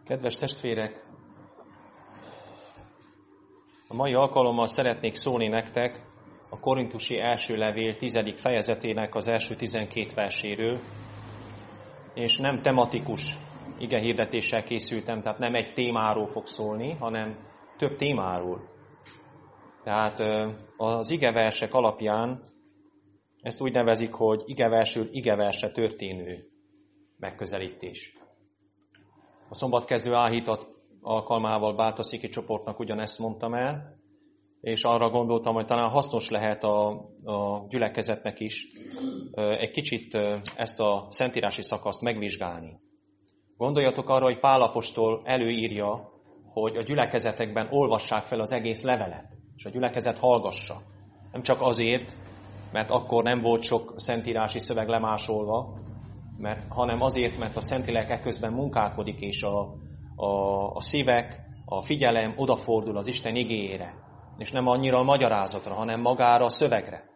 Kedves testvérek, a mai alkalommal szeretnék szólni nektek a Korintusi első levél 10. fejezetének az első 12 verséről, és nem tematikus igehirdetéssel készültem, tehát nem egy témáról fog szólni, hanem több témáról. Tehát az igeversek alapján ezt úgy nevezik, hogy igeversről igeversre történő megközelítés. A szombatkezdő áhítat alkalmával Bátorszéki csoportnak ugyanezt mondtam el, és arra gondoltam, hogy talán hasznos lehet a gyülekezetnek is egy kicsit ezt a szentírási szakaszt megvizsgálni. Gondoljatok arra, hogy Pál apostol előírja, hogy a gyülekezetekben olvassák fel az egész levelet, és a gyülekezet hallgassa. Nem csak azért, mert akkor nem volt sok szentírási szöveg lemásolva, hanem azért, mert a Szentlélek eközben munkálkodik, és a szívek, a figyelem odafordul az Isten igéjére, és nem annyira a magyarázatra, hanem magára a szövegre.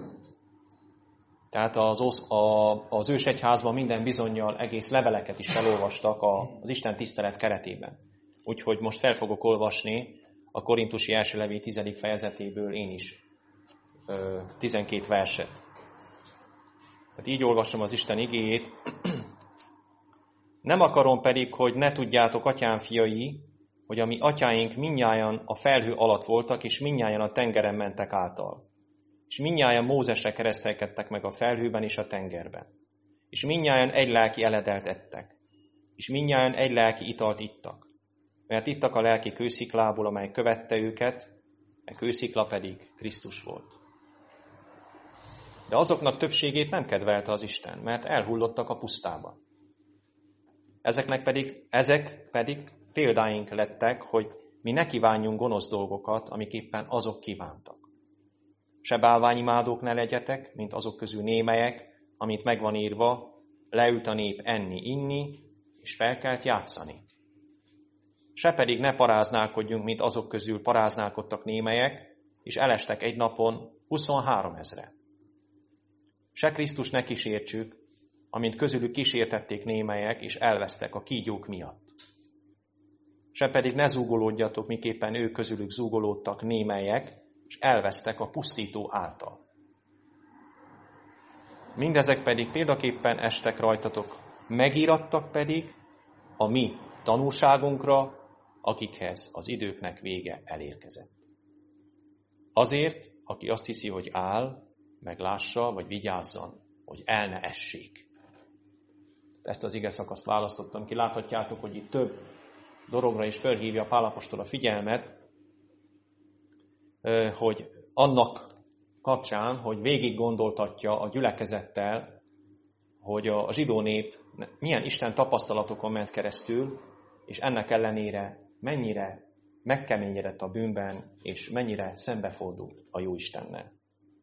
Tehát az ősegyházban minden bizonnyal egész leveleket is felolvastak az Isten tisztelet keretében. Úgyhogy most fel fogok olvasni a Korintusi első levél 10. fejezetéből én is 12 verset. Tehát így olvasom az Isten igéjét. Nem akarom pedig, hogy ne tudjátok, atyám fiai, hogy a mi atyáink mindnyájan a felhő alatt voltak, és mindnyájan a tengeren mentek által. És mindnyájan Mózesre keresztelkedtek meg a felhőben és a tengerben. És mindnyájan egy lelki eledelt ettek. És mindnyájan egy lelki italt ittak. Mert ittak a lelki kősziklából, amely követte őket, a kőszikla pedig Krisztus volt. De azoknak többségét nem kedvelte az Isten, mert elhullottak a pusztában. Ezek pedig példáink lettek, hogy mi ne kívánjunk gonosz dolgokat, amik éppen azok kívántak. Se bálványimádók ne legyetek, mint azok közül némelyek, amit megvan írva, leült a nép enni, inni, és felkelt játszani. Se pedig ne paráználkodjunk, mint azok közül paráználkodtak némelyek, és elestek egy napon 23 000. Se Krisztus ne kísértsük, amint közülük kísértették némelyek, és elvesztek a kígyók miatt. Se pedig ne zúgolódjatok, miképpen ők közülük zúgolódtak némelyek, és elvesztek a pusztító által. Mindezek pedig példaképpen estek rajtatok, megírattak pedig a mi tanúságunkra, akikhez az időknek vége elérkezett. Azért, aki azt hiszi, hogy áll, meglássa, vagy vigyázzon, hogy el ne essék. Ezt az ige szakaszt választottam ki. Láthatjátok, hogy itt több dologra is felhívja Pál apostol a figyelmet, hogy annak kapcsán, hogy végig gondoltatja a gyülekezettel, hogy a zsidó nép milyen Isten tapasztalatokon ment keresztül, és ennek ellenére mennyire megkeményedett a bűnben, és mennyire szembefordult a jó Istennel.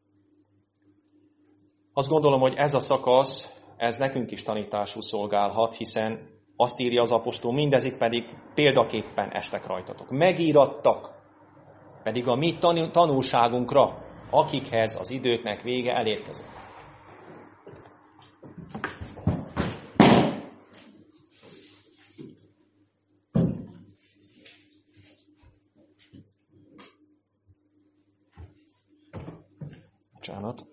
Azt gondolom, hogy ez a szakasz, ez nekünk is tanításul szolgálhat, hiszen azt írja az apostol, mindezek pedig példaképpen estek rajtatok. Megírattak, pedig a mi tanulságunkra, akikhez az időknek vége elérkezett. Bocsánat.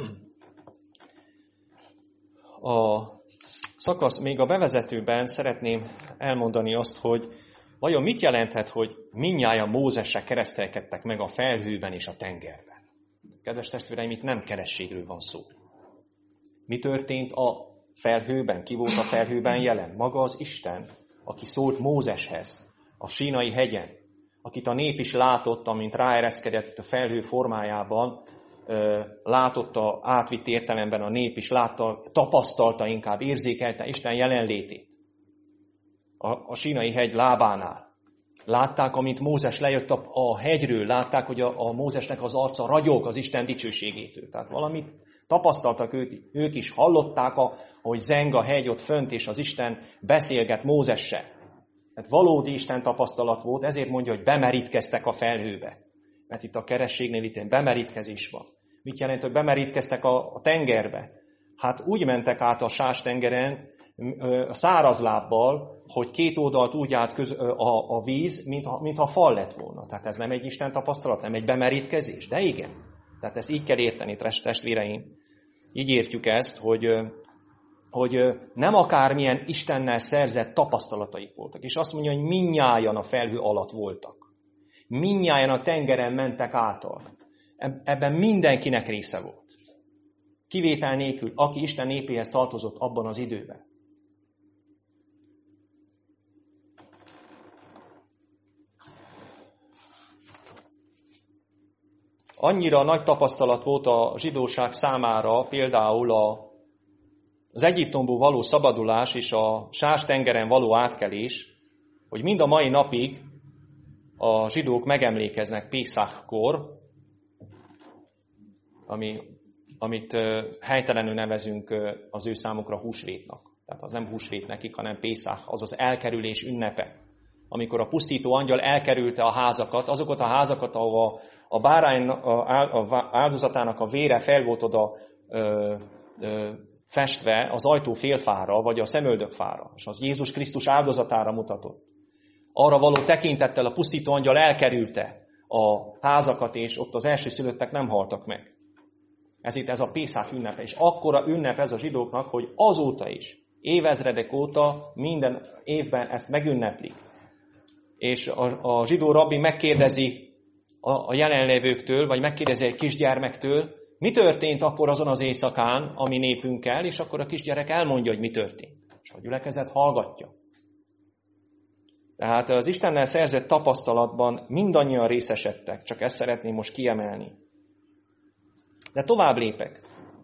A szakasz, még a bevezetőben szeretném elmondani azt, hogy vajon mit jelenthet, hogy mindnyájan Mózesre keresztelkedtek meg a felhőben és a tengerben. Kedves testvéreim, itt nem kerességről van szó. Mi történt a felhőben? Ki volt a felhőben jelen? Maga az Isten, aki szólt Mózeshez a Sínai hegyen, akit a nép is látott, amint ráereszkedett a felhő formájában, látotta átvitt értelemben a nép is, tapasztalta inkább, érzékelte Isten jelenlétét. A Sínai hegy lábánál. Látták, amint Mózes lejött a hegyről, látták, hogy a Mózesnek az arca ragyog az Isten dicsőségétől. Tehát valamit tapasztaltak ők is, hallották, hogy zeng a hegy ott fönt, és az Isten beszélget Mózessel. Tehát valódi Isten tapasztalat volt, ezért mondja, hogy bemerítkeztek a felhőbe. Mert itt a kerességnél itt bemerítkezés van. Mit jelent, hogy bemerítkeztek a tengerbe? Hát úgy mentek át a Sás-tengeren, száraz lábbal, hogy két oldalt úgy állt a víz, mintha fal lett volna. Tehát ez nem egy Isten tapasztalat, nem egy bemerítkezés, de igen. Tehát ezt így kell érteni, testvéreim. Így értjük ezt, hogy nem akármilyen Istennel szerzett tapasztalataik voltak. És azt mondja, hogy mindnyájan a felhő alatt voltak. Mindnyájan a tengeren mentek által. Ebben mindenkinek része volt. Kivétel nélkül, aki Isten népéhez tartozott abban az időben. Annyira nagy tapasztalat volt a zsidóság számára például az Egyiptomból való szabadulás és a Sás-tengeren való átkelés, hogy mind a mai napig a zsidók megemlékeznek Pészákkor, amit helytelenül nevezünk az ő számukra húsvétnak. Tehát az nem húsvét nekik, hanem Pészák, az az elkerülés ünnepe. Amikor a pusztító angyal elkerülte a házakat, azokat a házakat, ahol a bárány áldozatának a vére fel volt oda festve az ajtó félfára, vagy a szemöldökfára, és az Jézus Krisztus áldozatára mutatott. Arra való tekintettel a pusztító angyal elkerülte a házakat, és ott az elsőszülöttek nem haltak meg. Ez a Pészák ünnepe, és akkora ünnep ez a zsidóknak, hogy azóta is, évezredek óta minden évben ezt megünneplik. És a zsidó rabbi megkérdezi a jelenlévőktől, vagy megkérdezi egy kisgyermektől, mi történt akkor azon az éjszakán, ami népünkkel, és akkor a kisgyerek elmondja, hogy mi történt. És a gyülekezet hallgatja. Tehát az Istennel szerzett tapasztalatban mindannyian részesedtek, csak ezt szeretném most kiemelni. De tovább lépek.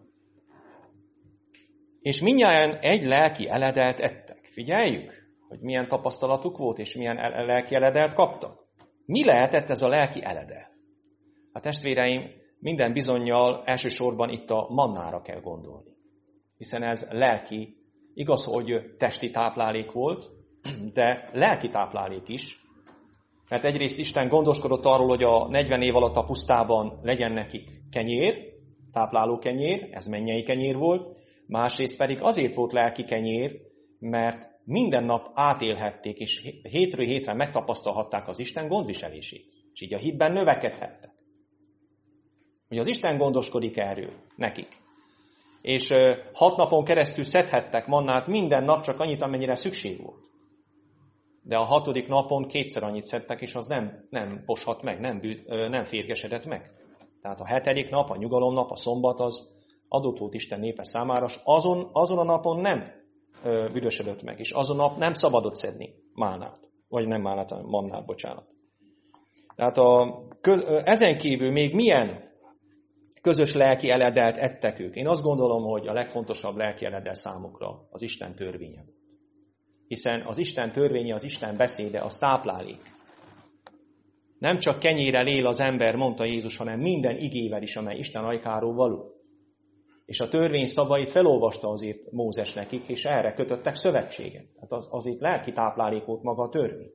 És mindnyájan egy lelki eledelt ettek. Figyeljük, hogy milyen tapasztalatuk volt, és milyen lelki eledelt kaptak. Mi lehetett ez a lelki eledel? A testvéreim, minden bizonnyal elsősorban itt a mannára kell gondolni. Hiszen ez lelki, igaz, hogy testi táplálék volt, de lelki táplálék is. Mert egyrészt Isten gondoskodott arról, hogy a 40 év alatt a pusztában legyen nekik kenyér, tápláló kenyér, ez mennyei kenyér volt, másrészt pedig azért volt lelki kenyér, mert minden nap átélhették, és hétről hétre megtapasztalhatták az Isten gondviselését. És így a hitben növekedhettek. Hogy az Isten gondoskodik erről nekik. És 6 napon keresztül szedhettek mannát minden nap, csak annyit, amennyire szükség volt. De a 6. napon 2-szer annyit szedtek, és az nem poshat meg, nem férgesedett meg. Tehát a 7. nap, a nyugalomnap, a szombat az adott volt Isten népe számára, és azon a napon nem büdösödött meg, és azon nap nem szabadott szedni málnát. Vagy nem málnát, hanem mannát, bocsánat. Tehát ezen kívül még milyen közös lelki eledelt ettek ők? Én azt gondolom, hogy a legfontosabb lelki eledel számukra az Isten törvénye volt. Hiszen az Isten törvénye, az Isten beszéde, az táplálék. Nem csak kenyérrel él az ember, mondta Jézus, hanem minden igével is, amely Isten ajkáról való. És a törvény szavait felolvasta azért Mózes nekik, és erre kötöttek szövetséget. Hát azért lelki táplálék volt maga a törvény.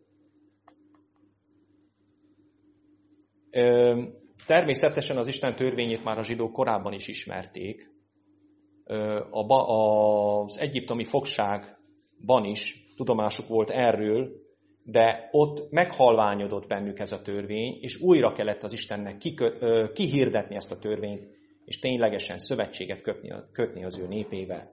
Természetesen az Isten törvényét már a zsidók korábban is ismerték. Az egyiptomi fogságban is tudomásuk volt erről, de ott meghalványodott bennük ez a törvény, és újra kellett az Istennek kihirdetni ezt a törvényt, és ténylegesen szövetséget kötni az ő népével.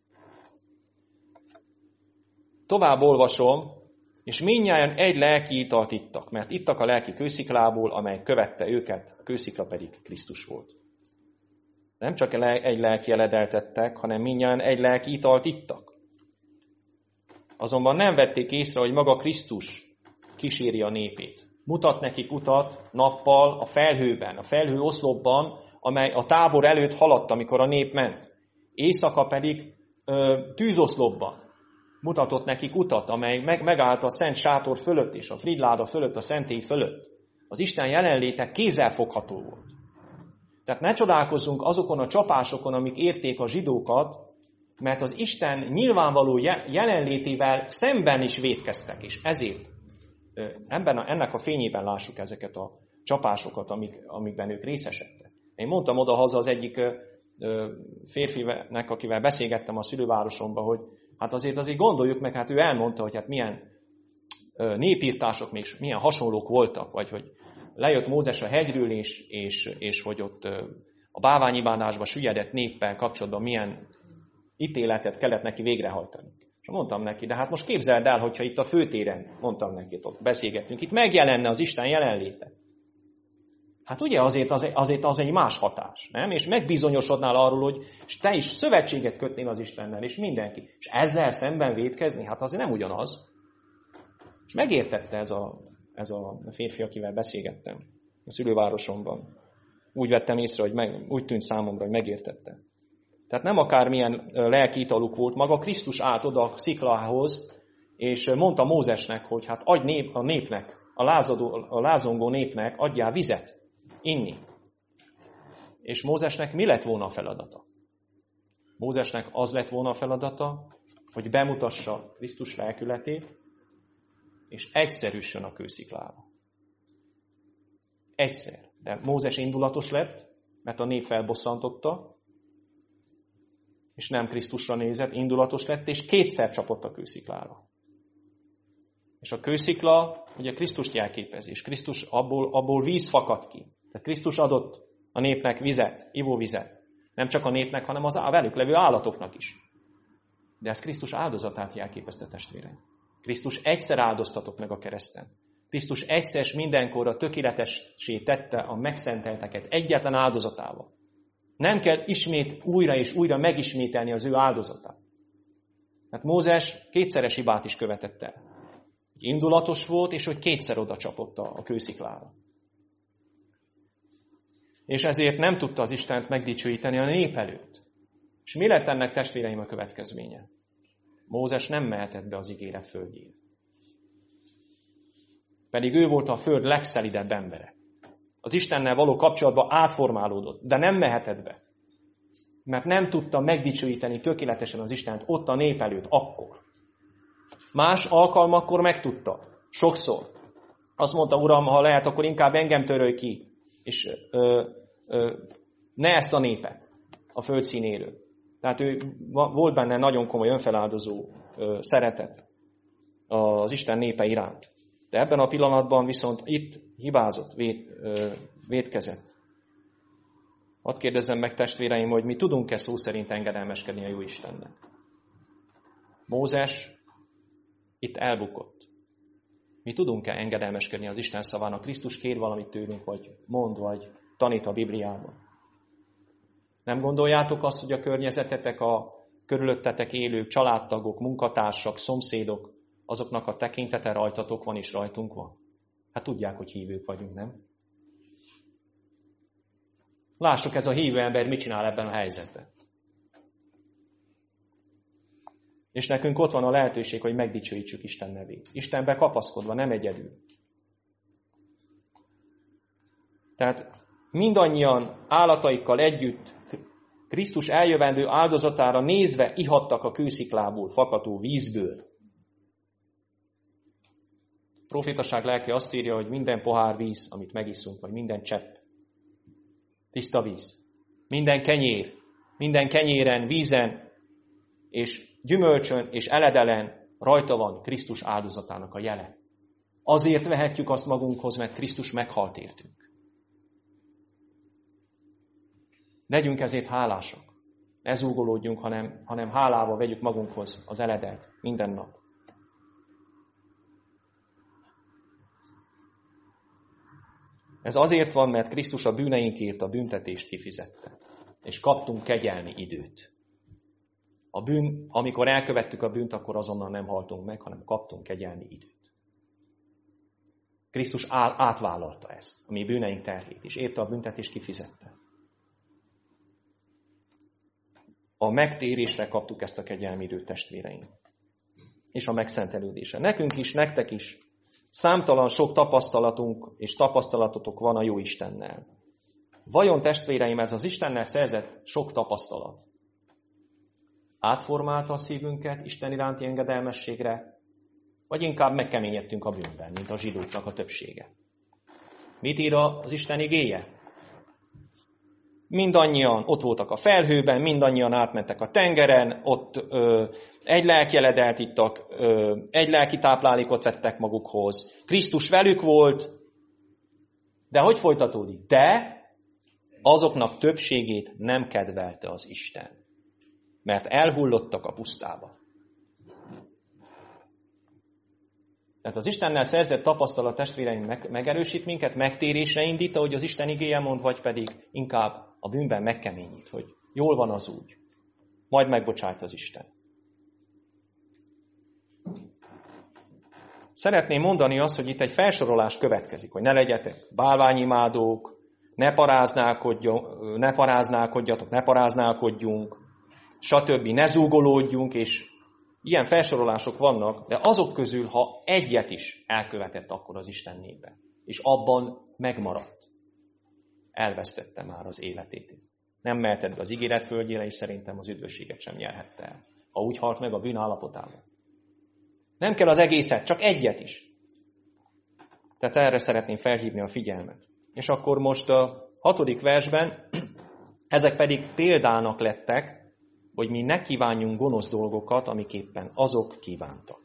Tovább olvasom, és mindnyájan egy lelki italt ittak, mert ittak a lelki kősziklából, amely követte őket, a kőszikla pedig Krisztus volt. Nem csak egy lelki eledelt ettek, hanem mindnyájan egy lelki italt ittak. Azonban nem vették észre, hogy maga Krisztus kíséri a népét. Mutat nekik utat nappal a felhőben, a felhő oszlopban, amely a tábor előtt haladt, amikor a nép ment. Éjszaka pedig tűzoszlopban mutatott nekik utat, amely megállt a szent sátor fölött és a fridláda fölött, a szentély fölött. Az Isten jelenléte kézzelfogható volt. Tehát ne csodálkozzunk azokon a csapásokon, amik érték a zsidókat, mert az Isten nyilvánvaló jelenlétével szemben is vétkeztek, és ezért ennek a fényében lássuk ezeket a csapásokat, amikben ők részesedtek. Én mondtam odahaza az egyik férfinek, akivel beszélgettem a szülővárosomban, hogy Hát azért gondoljuk meg, hát ő elmondta, hogy hát milyen népírtások, még milyen hasonlók voltak, vagy hogy lejött Mózes a hegyről, és hogy ott a bálványimádásba süllyedett néppel kapcsolatban milyen ítéletet kellett neki végrehajtani. És mondtam neki, de hát most képzeld el, hogyha itt a főtéren, mondtam neki, ott beszélgettünk, itt megjelenne az Isten jelenléte. Hát ugye azért az egy más hatás, nem? És megbizonyosodnál arról, hogy te is szövetséget kötnél az Istennel, és mindenki. És ezzel szemben vétkezni, hát azért nem ugyanaz. És megértette ez a férfi, akivel beszélgettem a szülővárosomban. Úgy vettem észre, hogy úgy tűnt számomra, hogy megértette. Tehát nem akármilyen lelki italuk volt, maga Krisztus állt oda a sziklához, és mondta Mózesnek, hogy hát adj a népnek, a lázongó népnek adjál vizet inni. És Mózesnek mi lett volna a feladata? Mózesnek az lett volna a feladata, hogy bemutassa Krisztus lelkületét, és egyszerűsön a kősziklába. Egyszer. De Mózes indulatos lett, mert a nép felbosszantotta, és nem Krisztusra nézett, indulatos lett, és kétszer csapott a kősziklára. És a kőszikla ugye Krisztust jelképezi, és Krisztus abból víz fakad ki. Tehát Krisztus adott a népnek vizet, ivóvizet. Nem csak a népnek, hanem az velük levő állatoknak is. De ez Krisztus áldozatát jelképezte, testvérem. Krisztus egyszer áldoztatott meg a kereszten. Krisztus egyszer és mindenkorra tökéletessé tette a megszentelteket egyetlen áldozatával. Nem kell ismét újra és újra megismételni az ő áldozatát. Mert Mózes kétszeres hibát is követett el. Indulatos volt, és hogy kétszer oda csapott a kősziklára. És ezért nem tudta az Istent megdicsőíteni a nép előtt. És mi lett ennek, testvéreim, a következménye? Mózes nem mehetett be az ígéret földjére. Pedig ő volt a föld legszelidebb embere. Az Istennel való kapcsolatban átformálódott, de nem mehetett be. Mert nem tudta megdicsőíteni tökéletesen az Istent ott a nép előtt, akkor. Más alkalmakkor megtudta. Sokszor. Azt mondta, Uram, ha lehet, akkor inkább engem törölj ki, és ne ezt a népet a föld színéről. Tehát ő volt benne nagyon komoly önfeláldozó szeretet az Isten népe iránt. De ebben a pillanatban viszont itt hibázott, vétkezett. Hadd kérdezzem meg, testvéreim, hogy mi tudunk-e szó szerint engedelmeskedni a jó Istennek? Mózes itt elbukott. Mi tudunk-e engedelmeskedni az Isten szavának? Krisztus kér valamit tőlünk, vagy mond, vagy tanít a Bibliában. Nem gondoljátok azt, hogy a környezetetek, a körülöttetek élők, családtagok, munkatársak, szomszédok, azoknak a tekintete rajtatok van és rajtunk van? Hát tudják, hogy hívők vagyunk, nem? Lássuk, ez a hívő ember mit csinál ebben a helyzetben. És nekünk ott van a lehetőség, hogy megdicsőítsük Isten nevét. Istenbe kapaszkodva, nem egyedül. Tehát mindannyian állataikkal együtt Krisztus eljövendő áldozatára nézve ihattak a kősziklából fakadó vízből. A profétaság lelke azt írja, hogy minden pohár víz, amit megiszunk, vagy minden csepp, tiszta víz. Minden kenyéren, vízen, és gyümölcsön, és eledelen rajta van Krisztus áldozatának a jele. Azért vehetjük azt magunkhoz, mert Krisztus meghalt értünk. Legyünk ezért hálásak. Ne zúgolódjunk, hanem hálával vegyük magunkhoz az eledelt minden nap. Ez azért van, mert Krisztus a bűneinkért a büntetést kifizette. És kaptunk kegyelmi időt. Amikor elkövettük a bűnt, akkor azonnal nem haltunk meg, hanem kaptunk kegyelmi időt. Krisztus átvállalta ezt, a mi bűneink terhét, és érte a büntetést kifizette. A megtérésre kaptuk ezt a kegyelmi időt, testvéreim. És a megszentelődésre. Nekünk is, nektek is számtalan sok tapasztalatunk és tapasztalatotok van a jó Istennel. Vajon, testvéreim, ez az Istennel szerzett sok tapasztalat átformálta a szívünket Isten iránti engedelmességre, vagy inkább megkeményedtünk a bűnben, mint a zsidóknak a többsége? Mit ír az Isten igéje? mindannyian ott voltak a felhőben, mindannyian átmentek a tengeren, ott egy lelkjeledelt ittak, egy lelki táplálékot vettek magukhoz. Krisztus velük volt, de hogy folytatódik? De azoknak többségét nem kedvelte az Isten, mert elhullottak a pusztába. Tehát az Istennel szerzett tapasztalat, testvéreim, megerősít minket, megtérésre indít, ahogy az Isten igéje mond, vagy pedig inkább a bűnben megkeményít, hogy jól van az úgy. Majd megbocsájt az Isten. Szeretném mondani azt, hogy itt egy felsorolás következik, hogy ne legyetek bálványimádók, ne paráználkodjatok, ne paráználkodjunk, stb. Ne zúgolódjunk, és ilyen felsorolások vannak, de azok közül, ha egyet is elkövetett akkor az Isten népe, és abban megmaradt, elvesztette már az életét. Nem mehetett be az ígéret földjére, és szerintem az üdvösséget sem nyerhette el, ha úgy halt meg a bűn állapotában. Nem kell az egészet, csak egyet is. Tehát erre szeretném felhívni a figyelmet. És akkor most a 6. versben, ezek pedig példának lettek, hogy mi ne kívánjunk gonosz dolgokat, amiképpen azok kívántak.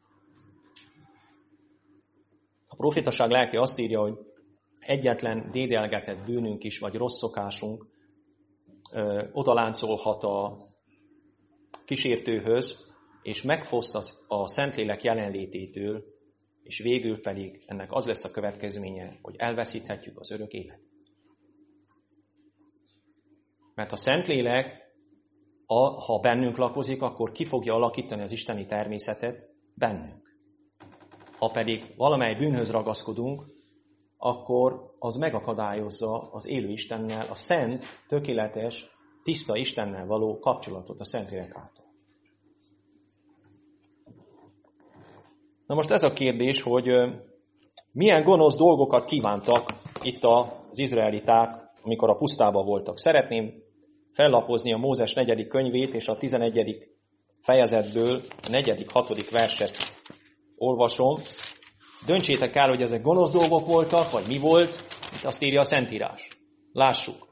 A profétaság lelke azt írja, hogy egyetlen dédelgetett bűnünk is, vagy rossz szokásunk odaláncolhat a kísértőhöz, és megfoszt a Szentlélek jelenlététől, és végül pedig ennek az lesz a következménye, hogy elveszíthetjük az örök életet. Mert a Szentlélek, ha bennünk lakozik, akkor ki fogja alakítani az isteni természetet bennünk. Ha pedig valamely bűnhöz ragaszkodunk, akkor az megakadályozza az élő Istennel, a szent, tökéletes, tiszta Istennel való kapcsolatot a Szentlélek által. Na most ez a kérdés, hogy milyen gonosz dolgokat kívántak itt az izraeliták, amikor a pusztában voltak. Szeretném fellapozni a Mózes 4. könyvét, és a 11. fejezetből a 4.-6. verset olvasom. Döntsétek el, hogy ezek gonosz dolgok voltak, vagy mi volt, itt azt írja a Szentírás. Lássuk.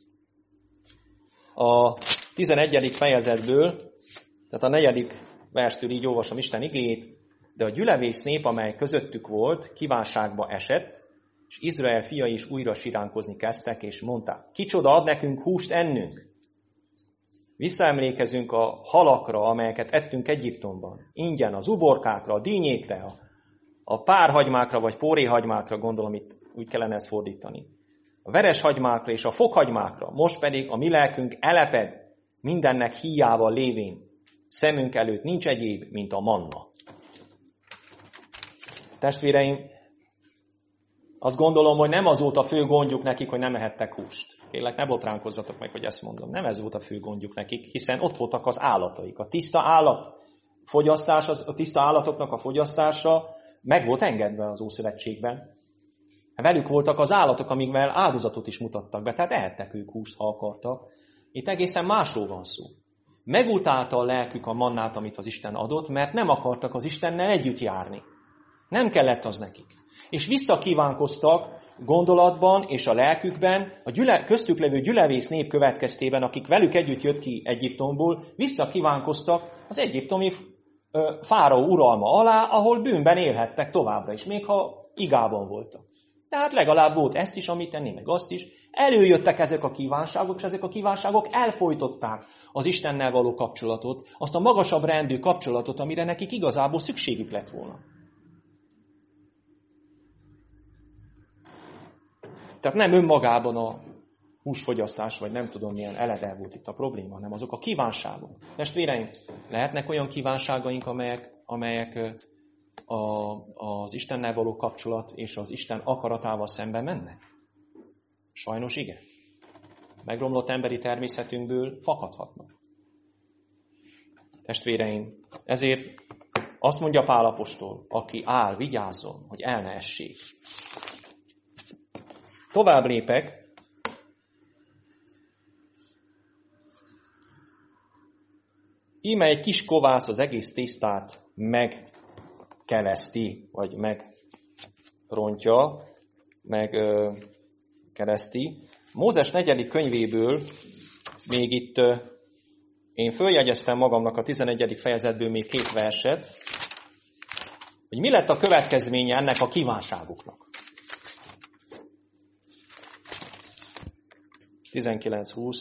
A 11. fejezetből, tehát a 4. verstől így olvasom Isten igéjét, de a gyülevész nép, amely közöttük volt, kívánságba esett, és Izrael fiai is újra siránkozni kezdtek, és mondták, kicsoda ad nekünk húst ennünk? Visszaemlékezünk a halakra, amelyeket ettünk Egyiptomban. Ingyen az uborkákra, a dínyékre, a párhagymákra, vagy póréhagymákra, gondolom itt úgy kellene ezt fordítani. A vereshagymákra és a fokhagymákra. Most pedig a mi lelkünk eleped mindennek híjával lévén. Szemünk előtt nincs egyéb, mint a manna. Testvéreim, azt gondolom, hogy nem az volt a fő gondjuk nekik, hogy nem ehettek húst. Kérlek, ne botránkozzatok meg, hogy ezt mondom. Nem ez volt a fő gondjuk nekik, hiszen ott voltak az állataik. A tiszta állatfogyasztás, a tiszta állatoknak a fogyasztása meg volt engedve az Ószövetségben. Velük voltak az állatok, amikvel áldozatot is mutattak be, tehát ehettek ők húst, ha akartak. Itt egészen másról van szó. Megutálta a lelkük a mannát, amit az Isten adott, mert nem akartak az Istennel együtt járni. Nem kellett az nekik. És visszakívánkoztak gondolatban és a lelkükben, a köztük levő gyülevész nép következtében, akik velük együtt jött ki Egyiptomból, visszakívánkoztak az egyiptomi fáraó uralma alá, ahol bűnben élhettek továbbra is, még ha igában voltak. Tehát legalább volt ezt is, amit tenni, meg azt is. Előjöttek ezek a kívánságok, és ezek a kívánságok elfojtották az Istennel való kapcsolatot, azt a magasabb rendű kapcsolatot, amire nekik igazából szükségük lett volna. Tehát nem önmagában a húsfogyasztás, vagy nem tudom milyen eledel volt itt a probléma, hanem azok a kívánságok. Testvéreim, lehetnek olyan kívánságaink, amelyek az Istennel való kapcsolat és az Isten akaratával szemben mennek? Sajnos igen. Megromlott emberi természetünkből fakadhatnak. Testvéreim, ezért azt mondja Pál apostol, aki áll, vigyázzon, hogy el ne essék. Tovább lépek. Íme egy kis kovász az egész tésztát megkeleszti, vagy megrontja, megkereszti, Mózes 4. könyvéből még itt én följegyeztem magamnak a 11. fejezetből még 2 verset, hogy mi lett a következménye ennek a kívánságuknak. 19-20.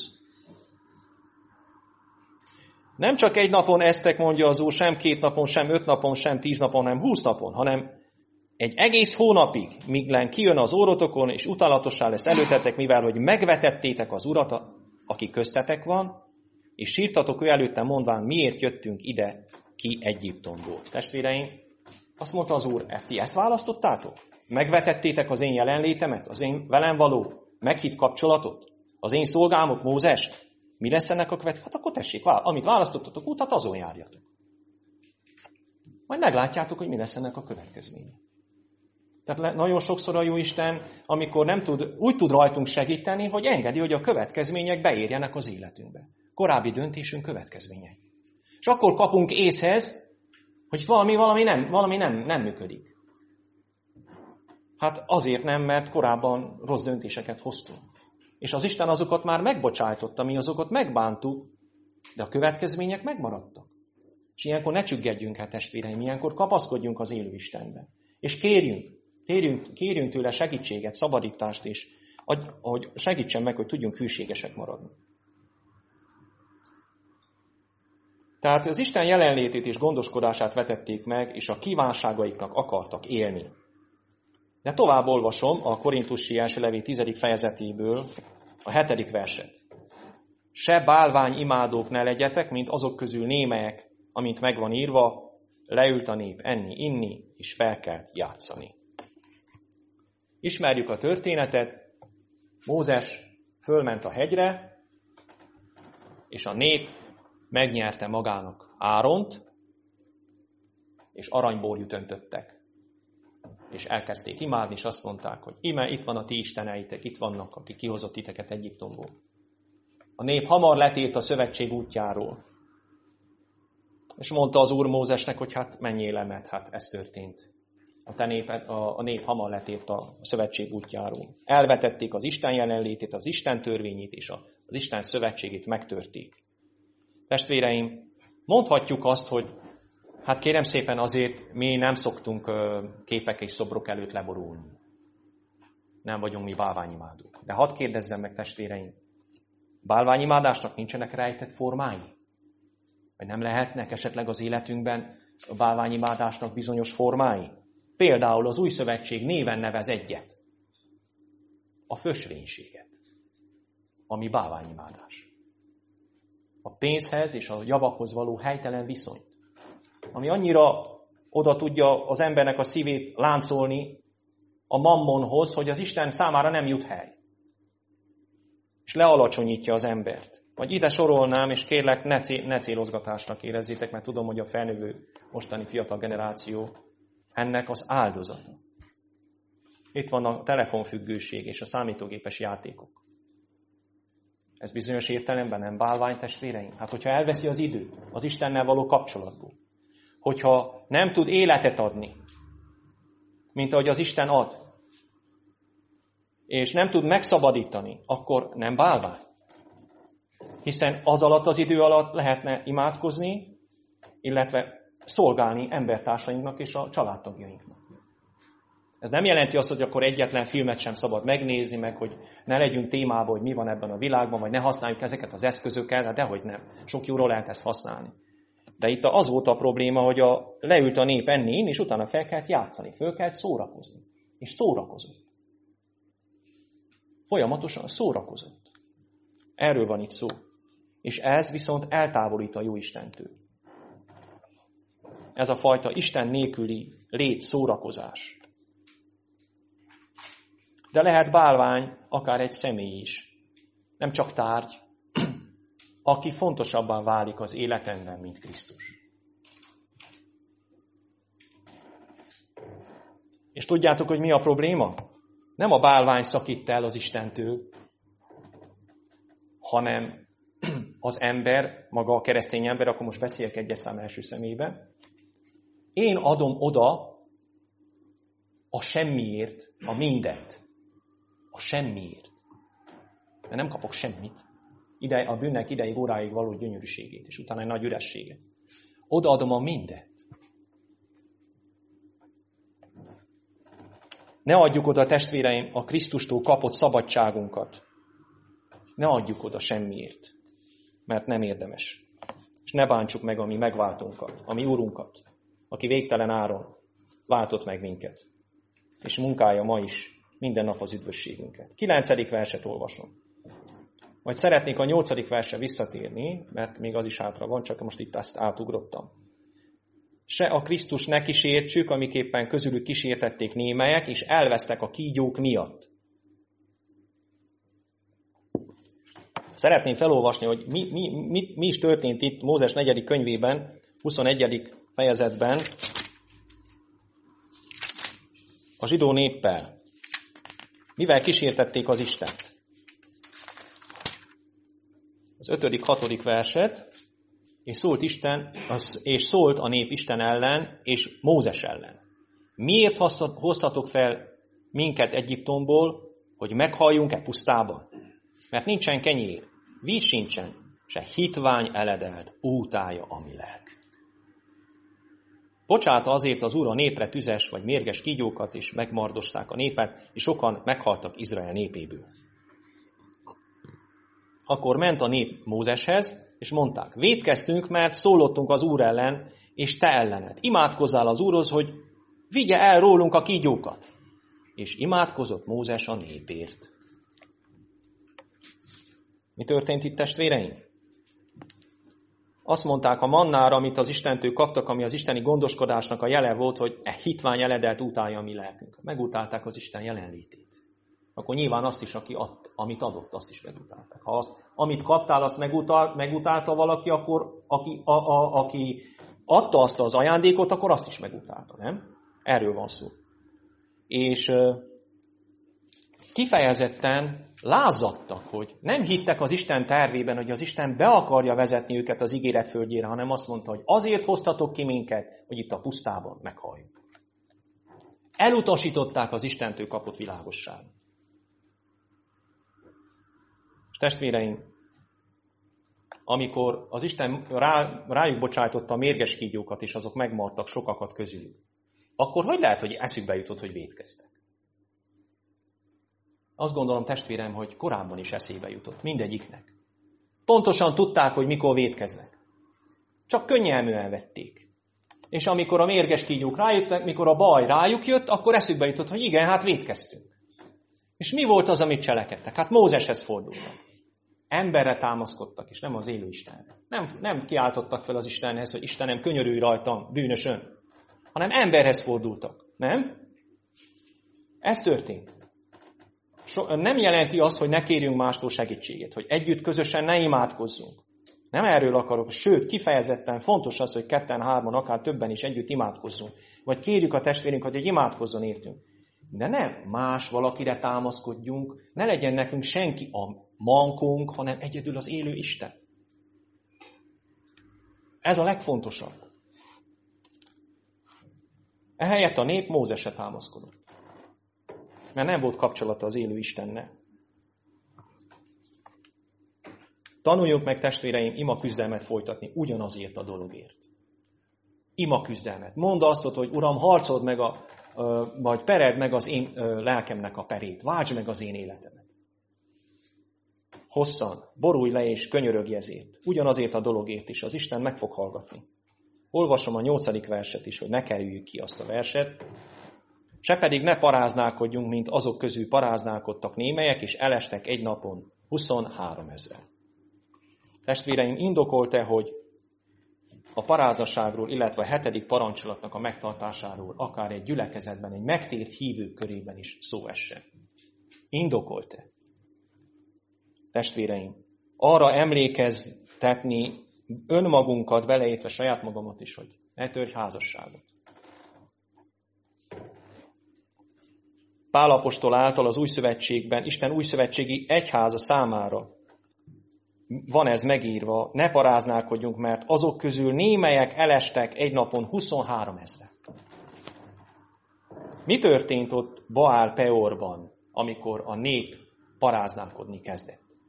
Nem csak egy napon esztek, mondja az Úr, sem 2 napon, sem 5 napon, sem 10 napon, hanem 20 napon, hanem egy egész hónapig, míg kijön az órotokon, és utálatossá lesz előtetek, mivel hogy megvetettétek az Urat, aki köztetek van, és sírtatok ő előtte mondván, miért jöttünk ide ki Egyiptomból. Testvéreim, azt mondta az Úr, ti ezt választottátok? Megvetettétek az én jelenlétemet, az én velem való meghitt kapcsolatot, az én szolgámok, Mózest? Mi lesz ennek a következménye? Hát akkor tessék, amit választottatok útat, azon járjatok. Majd meglátjátok, hogy mi lesz ennek a következménye. Tehát nagyon sokszor a Jóisten, amikor nem tud, úgy tud rajtunk segíteni, hogy engedi, hogy a következmények beérjenek az életünkbe. Korábbi döntésünk következményei. És akkor kapunk észhez, hogy valami nem működik. Hát azért nem, mert korábban rossz döntéseket hoztunk. És az Isten azokat már megbocsájtotta, mi azokat megbántuk, de a következmények megmaradtak. És ilyenkor ne csüggedjünk el, testvéreim, ilyenkor kapaszkodjunk az élő Istenbe. És kérjünk tőle segítséget, szabadítást, és hogy segítsen meg, hogy tudjunk hűségesek maradni. Tehát az Isten jelenlétét és gondoskodását vetették meg, és a kívánságaiknak akartak élni. De tovább olvasom a Korintusi első levél 10. fejezetéből a 7. verset. Se bálvány imádók ne legyetek, mint azok közül némelyek, amint megvan írva, leült a nép enni, inni, és felkelt játszani. Ismerjük a történetet, Mózes fölment a hegyre, és a nép megnyerte magának Áront, és aranyborjút öntöttek. És elkezdték imádni, és azt mondták, hogy íme, itt van a ti isteneitek, itt vannak, akik kihozott titeket Egyiptomból. A nép hamar letért a szövetség útjáról. És mondta az Úr Mózesnek, hogy hát menjél le, mert hát ez történt. A nép hamar letért a szövetség útjáról. Elvetették az Isten jelenlétét, az Isten törvényét, és az Isten szövetségét megtörték. Testvéreim, mondhatjuk azt, hogy hát kérem szépen azért mi nem szoktunk képek és szobrok előtt leborulni. Nem vagyunk mi bálványimádók. De hadd kérdezzem meg, testvéreim, bálványimádásnak nincsenek rejtett formái? Vagy nem lehetnek esetleg az életünkben a bálványimádásnak bizonyos formái? Például az Új Szövetség néven nevez egyet. A fösvénységet, ami bálványimádás. A pénzhez és a javakhoz való helytelen viszony, ami annyira oda tudja az embernek a szívét láncolni a mammonhoz, hogy az Isten számára nem jut hely. És lealacsonyítja az embert. Vagy ide sorolnám, és kérlek, ne célozgatásnak érezzétek, mert tudom, hogy a felnövő mostani fiatal generáció ennek az áldozata. Itt van a telefonfüggőség és a számítógépes játékok. Ez bizonyos értelemben nem bálvány, testvéreim? Hát, hogyha elveszi az idő az Istennel való kapcsolatból, hogyha nem tud életet adni, mint ahogy az Isten ad, és nem tud megszabadítani, akkor nem bálvány. Hiszen az alatt az idő alatt lehetne imádkozni, illetve szolgálni embertársainknak és a családtagjainknak. Ez nem jelenti azt, hogy akkor egyetlen filmet sem szabad megnézni, meg hogy ne legyünk témában, hogy mi van ebben a világban, vagy ne használjuk ezeket az eszközöket, de dehogy nem. Sok jóról lehet ezt használni. De itt az volt a probléma, hogy leült a nép enni, és utána fel kellett játszani, föl kellett szórakozni. És szórakozott. Folyamatosan szórakozott. Erről van itt szó. És ez viszont eltávolít a Jóistentől. Ez a fajta Isten nélküli lét szórakozás. De lehet bálvány, akár egy személy is. Nem csak tárgy, aki fontosabbá válik az életemben, mint Krisztus. És tudjátok, hogy mi a probléma? Nem a bálvány szakít el az Istentől, hanem az ember, maga a keresztény ember, akkor most beszéljek egyes szám első személyben. Én adom oda a semmiért, a mindent. A semmiért. mert nem kapok semmit. A bűnnek ideig, óráig való gyönyörűségét, és utána egy nagy ürességet. Odaadom a mindent. Ne adjuk oda, testvéreim, a Krisztustól kapott szabadságunkat. Ne adjuk oda semmiért, mert nem érdemes. És ne bántsuk meg a mi megváltunkat, a mi Úrunkat, aki végtelen áron váltott meg minket. És munkálja ma is minden nap az üdvösségünket. 9. verset olvasom. Majd szeretnék a 8. versre visszatérni, mert még az is hátra van, csak most itt ezt átugrottam. Se a Krisztus ne kísértsük, amiképpen közülük kísértették némelyek, és elvesztek a kígyók miatt. Szeretném felolvasni, hogy mi is történt itt Mózes 4. könyvében, 21. fejezetben a zsidó néppel. Mivel kísértették az Istent? Az 5.-6. verset, és szólt a nép Isten ellen, és Mózes ellen. Miért hoztatok fel minket Egyiptomból, hogy meghalljunk-e pusztában? Mert nincsen kenyér, víz sincsen, se hitvány eledelt útája a mi lelkünk. Bocsáta azért az Úr a népre tüzes vagy mérges kígyókat, és megmardosták a népet, és sokan meghaltak Izrael népéből. Akkor ment a nép Mózeshez, és mondták, vétkeztünk, mert szólottunk az Úr ellen, és te ellened. Imádkozzál az Úrhoz, hogy vigye el rólunk a kígyókat. És imádkozott Mózes a népért. Mi történt itt, testvéreim? Azt mondták a mannára, amit az Istentől kaptak, ami az isteni gondoskodásnak a jele volt, hogy hitvány eledelt utálja a mi lelkünk. Megutálták az Isten jelenlétét. Akkor nyilván azt is, amit adott, azt is megutálták. Ha amit kaptál, azt megutálta valaki, akkor aki adta azt az ajándékot, akkor azt is megutálta, nem? Erről van szó. És kifejezetten lázadtak, hogy nem hittek az Isten tervében, hogy az Isten be akarja vezetni őket az ígéret földjére, hanem azt mondta, hogy azért hoztatok ki minket, hogy itt a pusztában meghalljunk. Elutasították az Istentől kapott világosságot. És testvéreim, amikor az Isten rájuk bocsájtotta a mérges kígyókat, és azok megmartak sokakat közülük, akkor hogy lehet, hogy eszükbe jutott, hogy vétkeztek? Azt gondolom, testvérem, hogy korábban is eszébe jutott. Mindegyiknek. Pontosan tudták, hogy mikor vétkeznek. Csak könnyelműen vették. És amikor a mérges kígyók rájöttek, mikor a baj rájuk jött, akkor eszükbe jutott, hogy igen, hát vétkeztünk. És mi volt az, amit cselekedtek? Hát Mózeshez fordultak. Emberre támaszkodtak, és nem az élő Istenre. Nem kiáltottak fel az Istenhez, hogy Istenem, könyörülj rajtam, bűnösön. Hanem emberhez fordultak. Nem? Ez történt. Nem jelenti azt, hogy ne kérjünk mástól segítséget, hogy együtt közösen ne imádkozzunk. Nem erről akarok, sőt, kifejezetten fontos az, hogy 2-3, akár többen is együtt imádkozzunk. Vagy kérjük a testvérünket, hogy imádkozzon értünk. De nem más valakire támaszkodjunk, ne legyen nekünk senki a mankónk, hanem egyedül az élő Isten. Ez a legfontosabb. Ehelyett a nép Mózesre támaszkodott. Mert nem volt kapcsolata az élő Istennel. Tanuljuk meg, testvéreim, ima küzdelmet folytatni ugyanazért a dologért. Ima küzdelmet. Mondd azt, hogy Uram, harcold meg, vagy pered meg az én lelkemnek a perét. Váltsd meg az én életemet. Hosszan, borulj le és könyörögj ezért. Ugyanazért a dologért is. Az Isten meg fog hallgatni. Olvasom a 8. verset is, hogy ne kerüljük ki azt a verset. Se pedig ne paráználkodjunk, mint azok közül paráználkodtak némelyek, és elestek egy napon 23 000. Testvéreim, indokolt-e, hogy a paráznaságról, illetve a 7. parancsolatnak a megtartásáról, akár egy gyülekezetben, egy megtért hívők körében is szó essen? Indokolt-e? Testvéreim, arra emlékeztetni önmagunkat, beleértve saját magamat is, hogy ne törj házasságot. Pál apostol által az új szövetségben, Isten új szövetségi egyháza számára van ez megírva, ne paráználkodjunk, mert azok közül némelyek elestek egy napon 23 000. Mi történt ott Baál Peorban, amikor a nép paráználkodni kezdett?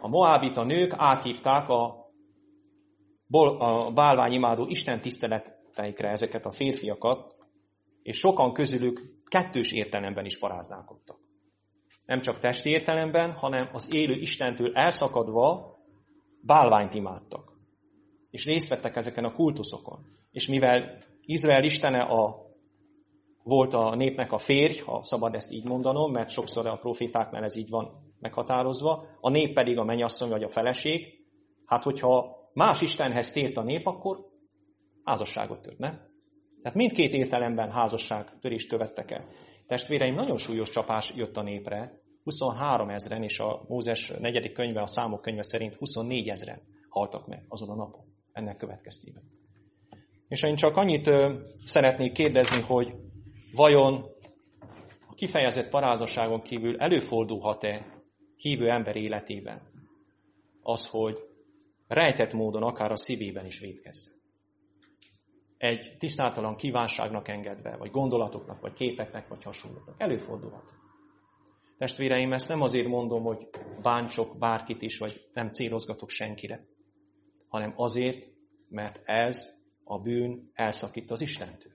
A moábita nők áthívták a bálványimádó Isten tiszteleteikre ezeket a férfiakat, és sokan közülük kettős értelemben is paráználkodtak. Nem csak testi értelemben, hanem az élő Istentől elszakadva bálványt imádtak. És részt vettek ezeken a kultuszokon. És mivel Izrael istene volt a népnek a férj, ha szabad ezt így mondanom, mert sokszor a profétáknál ez így van meghatározva, a nép pedig a mennyasszony vagy a feleség, hát hogyha más istenhez tért a nép, akkor házasságot tört, ne? Tehát mindkét értelemben házasságtörést követtek el. Testvéreim, nagyon súlyos csapás jött a népre, 23 000-en, és a Mózes 4. könyve, a Számok könyve szerint 24 000-en haltak meg azon a napon, ennek következtében. És én csak annyit szeretnék kérdezni, hogy vajon a kifejezett parázasságon kívül előfordulhat-e hívő ember életében az, hogy rejtett módon akár a szívében is vétkezzen? Egy tisztátalan kívánságnak engedve, vagy gondolatoknak, vagy képeknek, vagy hasonlóknak. Előfordulhat. Testvéreim, ezt nem azért mondom, hogy bántsok bárkit is, vagy nem célozgatok senkire, hanem azért, mert ez a bűn elszakít az Istentől.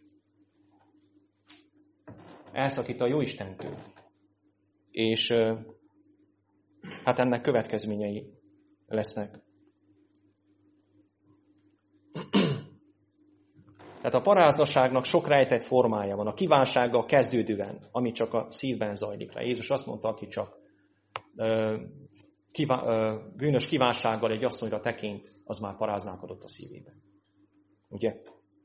Elszakít a jó Istentől. És hát ennek következményei lesznek. Tehát a paráznaságnak sok rejtett formája van, a kívánsággal kezdődően, ami csak a szívben zajlik le. Jézus azt mondta, aki csak bűnös kívánsággal egy asszonyra tekint, az már paráználkodott a szívében. Ugye?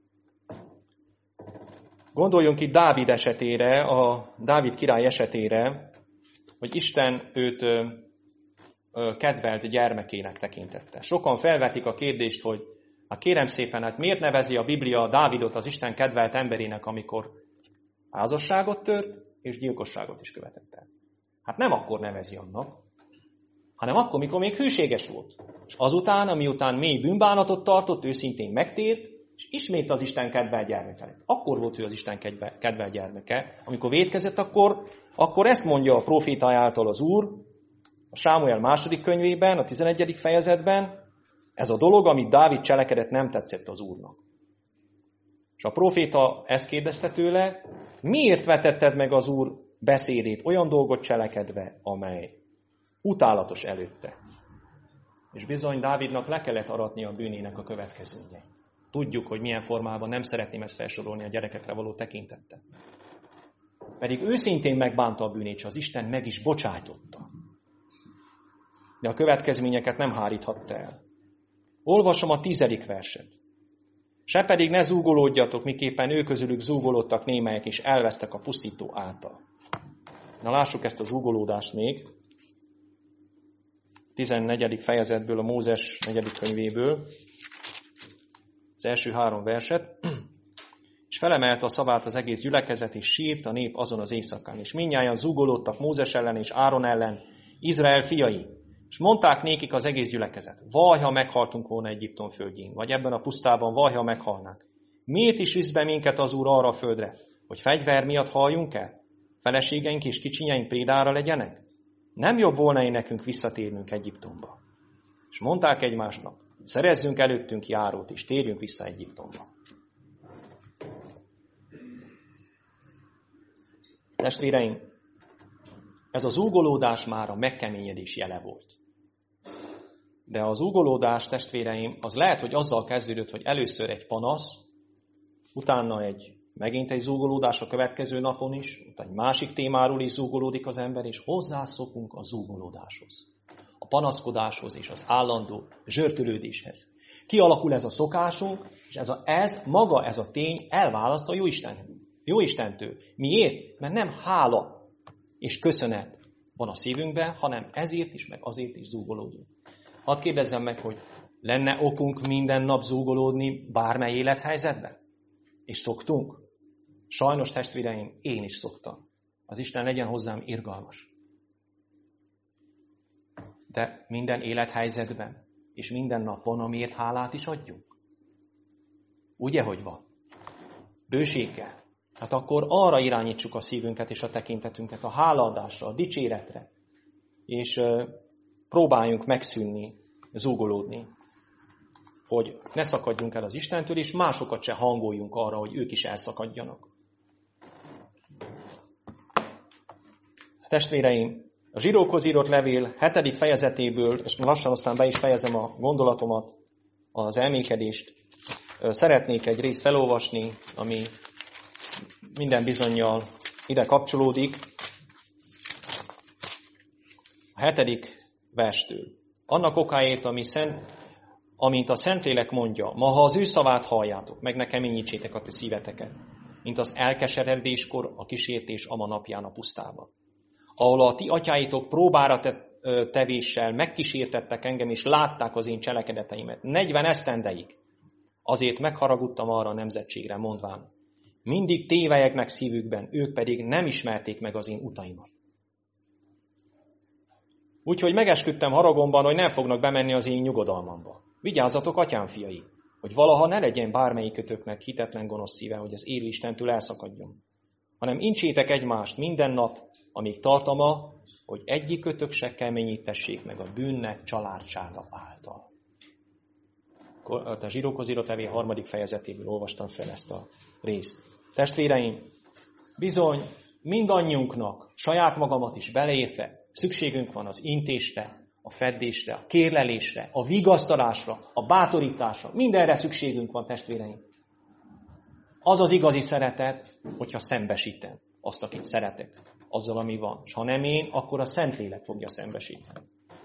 Gondoljunk itt Dávid esetére, a Dávid király esetére, hogy Isten őt kedvelt gyermekének tekintette. Sokan felvetik a kérdést, hogy hát kérem szépen, hát miért nevezi a Biblia Dávidot az Isten kedvelt emberének, amikor házasságot tört, és gyilkosságot is követett el? Hát nem akkor nevezi annak, hanem akkor, mikor még hűséges volt. És azután, amiután mély bűnbánatot tartott, őszintén megtért, és ismét az Isten kedvelt gyermeke lett. Akkor volt ő az Isten kedvelt gyermeke. Amikor vétkezett, akkor ezt mondja a proféta által az Úr, a Sámuel 2. könyvében, a 11. fejezetben, ez a dolog, amit Dávid cselekedett, nem tetszett az Úrnak. És a proféta ezt kérdezte tőle, miért vetetted meg az Úr beszédét olyan dolgot cselekedve, amely utálatos előtte? És bizony Dávidnak le kellett aratni a bűnének a következményeit. Tudjuk, hogy milyen formában, nem szeretném ezt felsorolni a gyerekekre való tekintettel. Pedig őszintén megbánta a bűnét, és az Isten meg is bocsájtotta. De a következményeket nem háríthatta el. Olvasom a 10. verset. Se pedig ne zúgolódjatok, miképpen ők közülük zúgolódtak némelyek, és elvesztek a pusztító által. Na lássuk ezt a zúgolódást még. 14. fejezetből, a Mózes 4. könyvéből. Az első 3 verset. És felemelte a szavát az egész gyülekezet, és sírt a nép azon az éjszakán. És mindnyájan zúgolódtak Mózes ellen és Áron ellen, Izrael fiai. És mondták nékik az egész gyülekezet, vaj, ha meghaltunk volna Egyiptom földjén, vagy ebben a pusztában, vaj, ha meghalnánk. Miért is visz be minket az Úr arra a földre, hogy fegyver miatt halljunk el? Feleségeink és kicsinyeink prédára legyenek? Nem jobb volna nekünk visszatérnünk Egyiptomba. És mondták egymásnak, szerezzünk előttünk járót, és térjünk vissza Egyiptomba. Testvéreim, ez az zúgolódás már a megkeményedés jele volt. De az zúgolódás, testvéreim, az lehet, hogy azzal kezdődött, hogy először egy panasz, utána megint egy zúgolódás a következő napon is, utána egy másik témáról is zúgolódik az ember, és hozzászokunk a zúgolódáshoz, a panaszkodáshoz és az állandó zsörtölődéshez. Kialakul ez a szokásunk, és ez a tény elválaszt a jó Istentől. Miért? Mert nem hála és köszönet van a szívünkben, hanem ezért is, meg azért is zúgolódunk. Hadd kérdezzem meg, hogy lenne okunk minden nap zúgolódni bármely élethelyzetben? És szoktunk? Sajnos, testvéreim, én is szoktam. Az Isten legyen hozzám irgalmas. De minden élethelyzetben és minden nap van, amiért hálát is adjunk. Ugye, hogy van? Bőséggel. Hát akkor arra irányítsuk a szívünket és a tekintetünket, a hálaadásra, a dicséretre. És próbáljunk megszűnni, zúgolódni, hogy ne szakadjunk el az Istentől, és másokat se hangoljunk arra, hogy ők is elszakadjanak. Testvéreim, a Zsidókhoz írott levél 7. fejezetéből, és lassan aztán be is fejezem a gondolatomat, az elmékedést, szeretnék egy részt felolvasni, ami minden bizonnyal ide kapcsolódik. A 7. verstől. Annak okáért, amint a Szentlélek mondja, ma ha az ő szavát halljátok, meg ne keményítsétek a ti szíveteket, mint az elkeseredéskor a kísértés ama napján a pusztában. Ahol a ti atyáitok próbára tevéssel megkísértettek engem, és látták az én cselekedeteimet 40 esztendeig. Azért megharagudtam arra a nemzetségre, mondván, mindig tévelyeknek szívükben, ők pedig nem ismerték meg az én utaimat. Úgyhogy megesküdtem haragomban, hogy nem fognak bemenni az én nyugodalmamba. Vigyázzatok, atyám fiai, hogy valaha ne legyen bármelyikötöknek hitetlen gonosz szíve, hogy az élő Istentől elszakadjon, hanem incsétek egymást minden nap, amíg tartama, hogy egyikkötök se keményítessék meg a bűnnek családsága által. A Zsidókhoz írott levél 3. fejezetéből olvastam fel ezt a részt. Testvéreim, bizony mindannyiunknak, saját magamat is beleértve, szükségünk van az intésre, a feddésre, a kérlelésre, a vigasztalásra, a bátorításra. Mindenre szükségünk van, testvéreim. Az az igazi szeretet, hogyha szembesítem azt, akit szeretek, azzal, ami van. És ha nem én, akkor a Szentlélek fogja szembesíteni.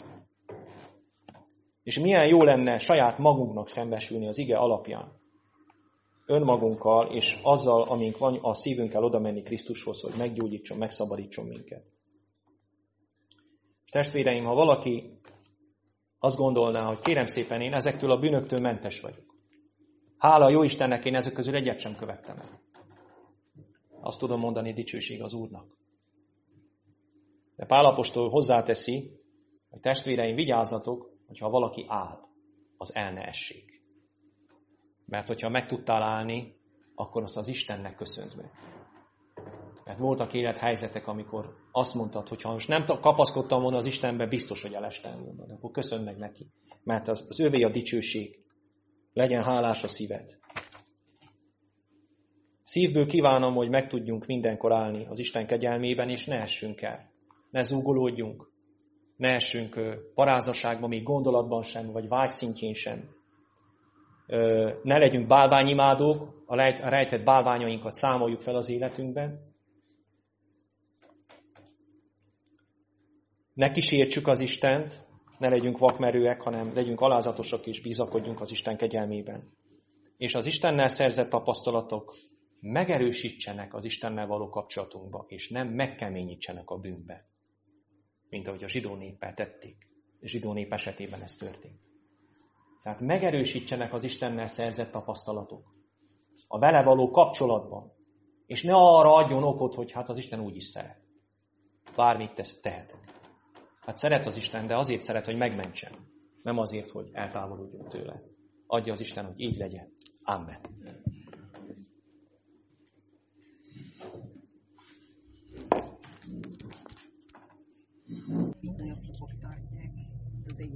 És milyen jó lenne saját magunknak szembesülni az ige alapján. Önmagunkkal és azzal, amink van a szívünkkel oda menni Krisztushoz, hogy meggyógyítson, megszabadítson minket. És testvéreim, ha valaki azt gondolná, hogy kérem szépen, én ezektől a bűnöktől mentes vagyok. Hála jó Istennek, én ezek közül egyet sem követtem el. Azt tudom mondani, dicsőség az Úrnak. De Pál apostol hozzáteszi, hogy testvéreim, vigyázzatok, hogyha valaki áll, az el ne essék. Mert hogyha meg tudtál állni, akkor azt az Istennek köszönt meg. Mert voltak élethelyzetek, amikor azt mondtad, hogy ha most nem kapaszkodtam volna az Istenbe, biztos, hogy elestem volna. De akkor köszönj meg neki. Mert az övé a dicsőség. Legyen hálás a szíved. Szívből kívánom, hogy meg tudjunk mindenkor állni az Isten kegyelmében, és ne essünk el. Ne zúgolódjunk. Ne essünk parázaságban, még gondolatban sem, vagy vágy szintjén sem. Ne legyünk bálványimádók, a rejtett bálványainkat számoljuk fel az életünkben. Ne kísértsük az Istent, ne legyünk vakmerőek, hanem legyünk alázatosak és bízakodjunk az Isten kegyelmében. És az Istennel szerzett tapasztalatok megerősítsenek az Istennel való kapcsolatunkba, és nem megkeményítsenek a bűnbe, mint ahogy a zsidó néppel tették. A zsidó nép esetében ez történt. Tehát megerősítsenek az Istennel szerzett tapasztalatok a vele való kapcsolatban, és ne arra adjon okot, hogy hát az Isten úgy is szeret. Bármit tehetek. Hát szeret az Isten, de azért szeret, hogy megmentsen. Nem azért, hogy eltávolodjunk tőle. Adja az Isten, hogy így legyen. Amen. Mindenki fog tartani.